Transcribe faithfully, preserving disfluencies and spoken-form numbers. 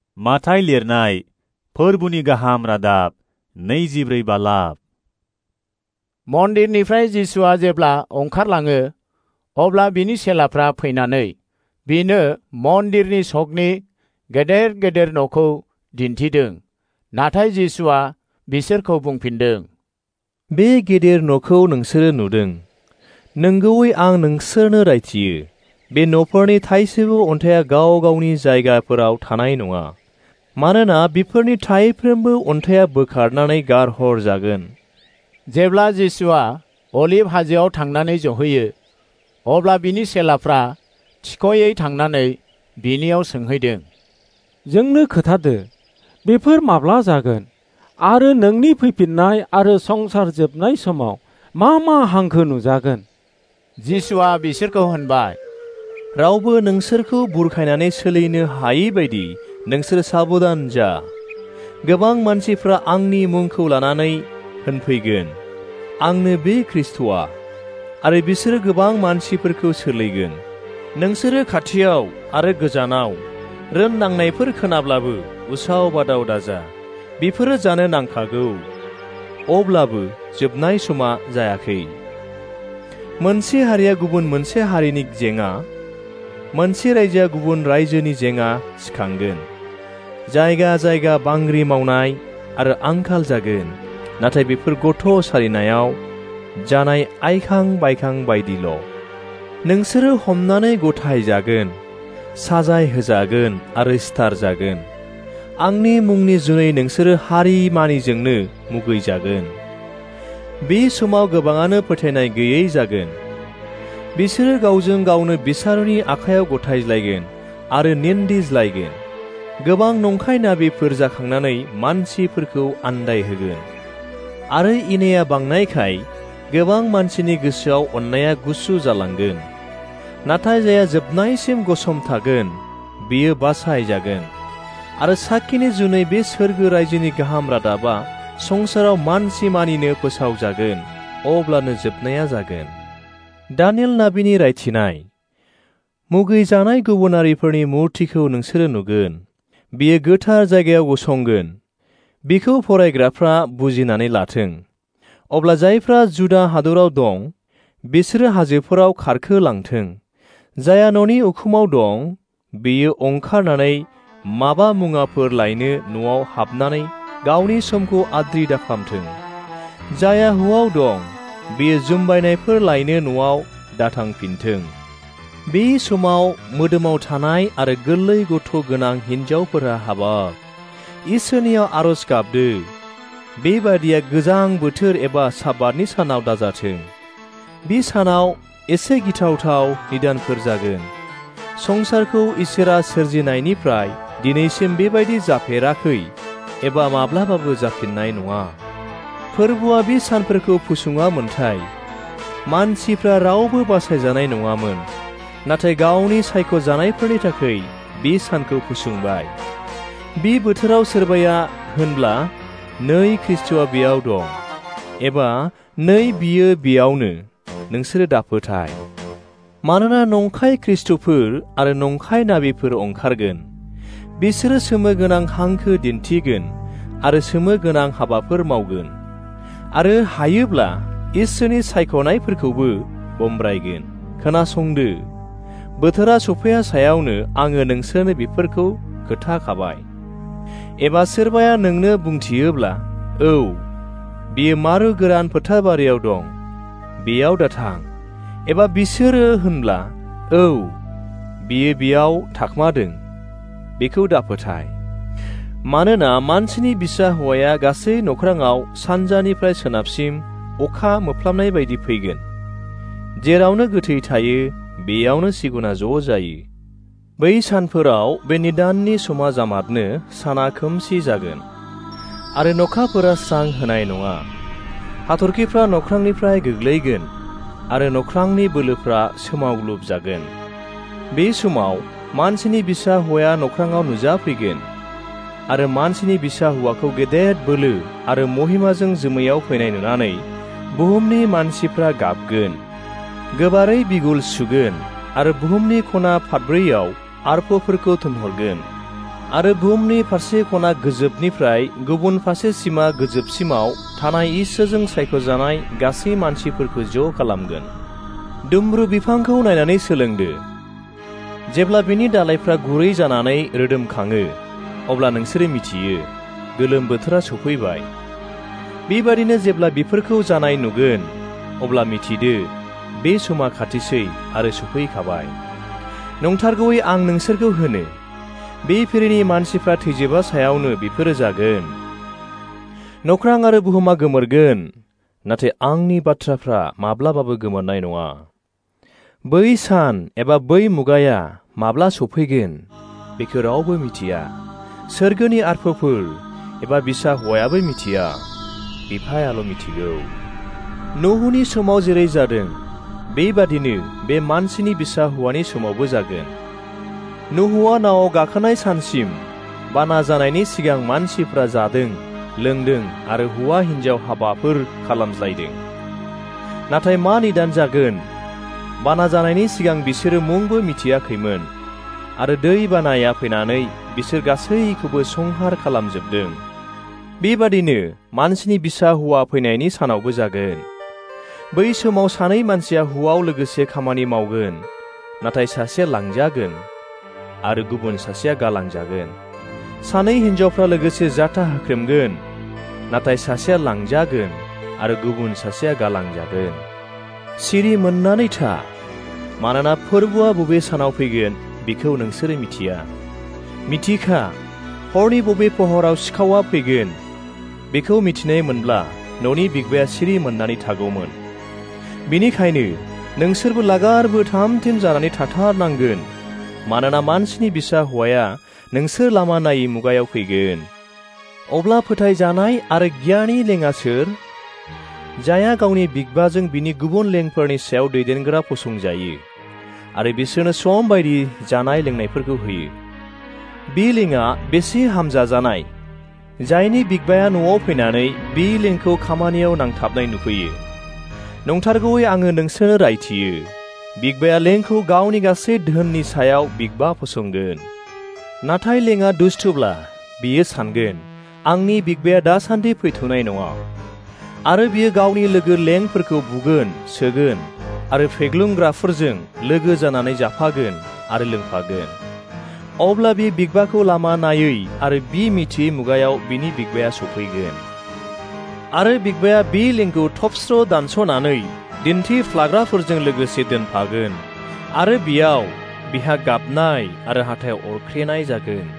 माथाइ लिरनाय फोरबुनि गाहाम रादाब नैजिब्रै बालाब। मन्दिरनिफ्राय जिसुआ जेब्ला ओंखारलाङो अब्ला बिनि चेलाफ्रा फैनानै बिनो मन्दिरनि सकनि गेदेर गेदेर न'खौ दिन्थिदों। नाथाय जिसुआ बिसोरखौ बुंफिनदों, बे गेदेर न'खौ नोंसोरो नुदों। नंगौयै आं नोंसोरनो रायथियो, बे न'फोरनि थाइसेबो अन्थाइआ गाव गावनि जायगाफोराव थानाय नङा। मानोना बेफोरनि थाइफ्रोमबो अन्थाइआ बोखारनानै गारहर जागोन। जेब्ला जिसुआ अलिभ हाजोआव थांनानै जहैयो अब्ला बिनि चेलाफ्रा थिख'यै थांनानै बिनियाव सोंहैदों, जोंनो खोथादो, बेफोर माब्ला जागोन आरो नोंनि फैफिननाय आरो संसार जोबनाय समाव मा मा हांखो नुजागोन? जिसुआ बिसोरखौ होनबाय, रावबो नोंसोरखौ बुरखायनानै सोलिनो हायै बायदि नोंसोर साबधान जा। गोबां मानसिफ्रा आंनि मुंखौ लानानै होनफैगोन, आंनो बे ख्रिस्ट'आ, आरो बिसोरो गोबां मानसिफोरखौ सोलायगोन। नोंसोरो खाथियाव आरो गोजानाव रोंनांनायफोर खोनाब्लाबो उसाव बादाव दाजा, बेफोरो जानो नांखागौ। अब्लाबो जोबनाय समा जायाखै। मोनसे हारिया गुबुन मोनसे हारिनि जेंना, मोनसे रायजोआ गुबुन रायजोनि जेंना सिखांगोन। जायगा जायगा बांग्रि मावनाय आरो आंखाल जागोन, नाथाय बेफोर गथ' सालिनायाव जानाय आइखां बायखां बायदिल'। नोंसोरो हमनानै गथाय जागोन, साजाय होजागोन आरो सिथार जागोन। आंनि मुंनि जुनै नोंसोरो हारि मानिजोंनो मुगैजागोन। बे समाव गोबाङानो फोथायनाय गैयै जागोन। बिसोरो गावजों गावनो बिसारनि आखायाव गथायज्लायगोन आरो निन्दिज्लायगोन। गोबां नंखाय नाबिफोर जाखांनानै मानसिफोरखौ आन्दायहोगोन। आरो इनाया बांनायखाय गोबां मानसिनि गोसोआव अननाया गुसु जालांगोन। नाथाय जायहा जोबनायसिम गसंथागोन बियो बासायजागोन। आरो साखिनि जुनै बे सोरगो रायजोनि गाहाम रादाबा संसाराव मानसि मानिनो फोसावजागोन, अब्लानो जोबनाया जागोन। दानियेल नाबिनि रायथिनाय। मुगैजानाय गुबुनारिफोरनि मुर्तिखौ नोंसोरो नुगोन। बियो गोथार जायगायाव गसंगोन। बिखौ फरायग्राफ्रा बुजिनानै लाथों। अब्ला जायफ्रा जुदा हादराव दं बिसोरो हाजोफोराव खारखोलांथों। जायहा न'नि उखुमाव दं बेयो ओंखारनानै माबा मुवाफोर लायनो न'आव हाबनानै गावनि समखौ आद्रि दाखालामथों। जायहा हुआव दं बेयो जुमबायनायफोर लायनो न'आव दाथांफिनथों। बे समाव मोदोमाव थानाय आरो गोरलै गथ' गोनां हिन्जावफोरा हाबाब इसोरनियाव आरज गाबदो। बेबादिया गोजां बोथोर एबा साबातनि सानाव दाजाथों। बे सानाव एसे गिथावथाव निदानफोर जागोन। संसारखौ इसोरा सोरजिनायनिफ्राय दिनैसिम बेबायदि जाफेराखै एबा माब्लाबाबो जाफिननाय नङा। फोरबोआ बे सानफोरखौ फुसुङामोनथाय मानसिफ्रा रावबो बासायजानाय नङामोन। नाथाय गावनि सायख'जानायफोरनि थाखाय बे सानखौ फुसुंबाय। बे बोथोराव सोरबाया होनब्ला नै ख्रिस्ट'आ बेयाव दं, एबा नै बियो बेयावनो, नोंसोरो दाफोथाय। मानोना नंखाय ख्रिस्ट'फोर आरो नंखाय नाबिफोर ओंखारगोन। बिसोरो सोमो गोनां हांखो दिन्थिगोन आरो सोमो गोनां हाबाफोर मावगोन। आरो हायोब्ला इसोरनि सायख'नायफोरखौबो बमब्रायगोन। खोनासंदो, बोथोरा सफैया सायावनो आङो नोंसोरनो बेफोरखौ खोथाखाबाय। एबा सोरबाया नोंनो बुंथियोब्ला, औ बियो मारु गोरान फोथारबारियाव दं, बेयाव दाथां। एबा बिसोरो होनब्ला, औ बियो बेयाव थाखमादों, बेखौ दाफोथाय। मानोना मानसिनि बिसा हौवाया गासै नख्राङाव सानजानिफ्राय सोनाबसिम अखा मोफ्लामनाय बायदि फैगोन। जेरावनो गोथै थायो बेयावनो सिगुना ज' जायो। बै सानफोराव बे निदाननि समा जामारनो साना खोमसि जागोन आरो नखाफोरा स्रां होनाय नङा। हाथरखिफ्रा नख्रांनिफ्राय गोग्लैगोन आरो नख्रांनि बोलोफ्रा सोमावग्लुब जागोन। बे समाव मानसिनि बिसा हौवाया नख्राङाव नुजाफैगोन आरो मानसिनि बिसा हौवाखौ गेदेर बोलो आरो महिमाजों जोमैयाव फैनाय नुनानै बुहुमनि मानसिफ्रा गाबगोन, गोबारै बिगुल सुगोन आरो बुहुमनि खना फादब्रैयाव आर्फोफोरखौ थोनहरगोन। आरो बुहुमनि फारसे खना गोजोबनिफ्राय गुबुन फारसे सिमा गोजोबसिमाव थानाय इसोरजों सायख'जानाय गासै मानसिफोरखौ ज' खालामगोन। दुम्रु बिफांखौ नायनानै सोलोंदो। जेब्ला बिनि दालाइफ्रा गुरै जानानै रोदोमखाङो, अब्ला नोंसोरो मिथियो गोलोम बोथोरा सफैबाय। बेबादिनो जेब्ला बेफोरखौ जानाय नुगोन, अब्ला मिथिदो बे समा खाथिसै आरो सफैखाबाय। नंथारगौयै आं नोंसोरखौ होनो, बे फिरिनि मानसिफ्रा थैजोबा सायावनो बेफोरो जागोन। नख्रां आरो बुहुमा गोमोरगोन, नाथाय आंनि बाथ्राफ्रा माब्लाबाबो गोमोरनाय नङा। बै सान एबा बै मुगाया माब्ला सफैगोन बेखौ रावबो मिथिया। सोरगोनि आरफोफोर एबा बिसा हौवायाबो मिथिया, बिफायाल' मिथिगौ। नहुनि समाव जेरै जादों बेबादिनो बे मानसिनि बिसा हौवानि समावबो जागोन। नहुआ नावआव गाखोनाय सानसिम बाना जानायनि सिगां मानसिफ्रा जादों, लोंदों आरो हौवा हिन्जाव हाबाफोर खालामज्लायदों। नाथाय मा निदान जागोन? बाना जानायनि सिगां बिसोरो मुंबो मिथियाखैमोन, आरो दै बानाया फैनानै बिसोर गासैखौबो संहार खालामजोबदों। बेबादिनो मानसिनि बिसा हौवा फैनायनि सानावबो जागोन। बै समाव सानै मानसिया हौवायाव लोगोसे खामानि मावगोन, नाथाय सासेया लांजागोन आरो गुबुन सासेया गालांजागोन। सानै हिन्जावफ्रा लोगोसे जाथा होख्रेमगोन, नाथाय सासेया लांजागोन आरो गुबुन सासेया गालांजागोन। सिरि मोननानै था, मानोना फोरबोआ बबे सानाव फैगोन बेखौ नोंसोरो मिथिया। मिथिखा, हरनि बबे पहराव सिखावा फैगोन बेखौ मिथिनाय मोनब्ला न'नि बिगबाया सिरि मोननानै थागौमोन। बेनिखायनो नोंसोरबो लागारबो थाम-थिम जानानै थाथारनांगोन, मानोना मानसिनि बिसा हौवाया नोंसोर लामा नायै मुगायाव फैगोन। अब्ला फोथायजानाय आरो गियानि लेङा सोर? जायहा गावनि बिगबाजों बिनि गुबुन लेंफोरनि सायाव दैदेनग्रा फसंजायो आरो बिसोरनो सम बायदि जानाय लोंनायफोरखौ होयो। बे लेङा बेसे हामजाजानाय, जायनि बिगबाया न'आव फैनानै बे लेंखौ खामानियाव नांथाबनाय नुफैयो। नंथारगौयै आङो नोंसोरनो रायथियो, बिगबाया लेंखौ गावनि गासै धोननि सायाव बिगबा फसंगोन। नाथाय लेङा दुस्थब्ला बियो सानगोन, आंनि बिगबाया दासान्दि फैथ'नाय नङा, आरो बियो गावनि लोगो लेंफोरखौ बुगोन, सोगोन आरो फेग्लुंग्राफोरजों लोगो जानानै जाफागोन आरो लोंफागोन। अब्ला बे बिगबाखौ लामा नायै आरो बि मिथियै मुगायाव बिनि बिगबाया सफैगोन। आरो बिगबाया बे लेंखौ थबस्र' दानस'नानै दिन्थिफ्लाग्राफोरजों लोगोसे दोनफागोन, आरो बेयाव बिहा गाबनाय आरो हाथाइ अरख्रेनाय जागोन।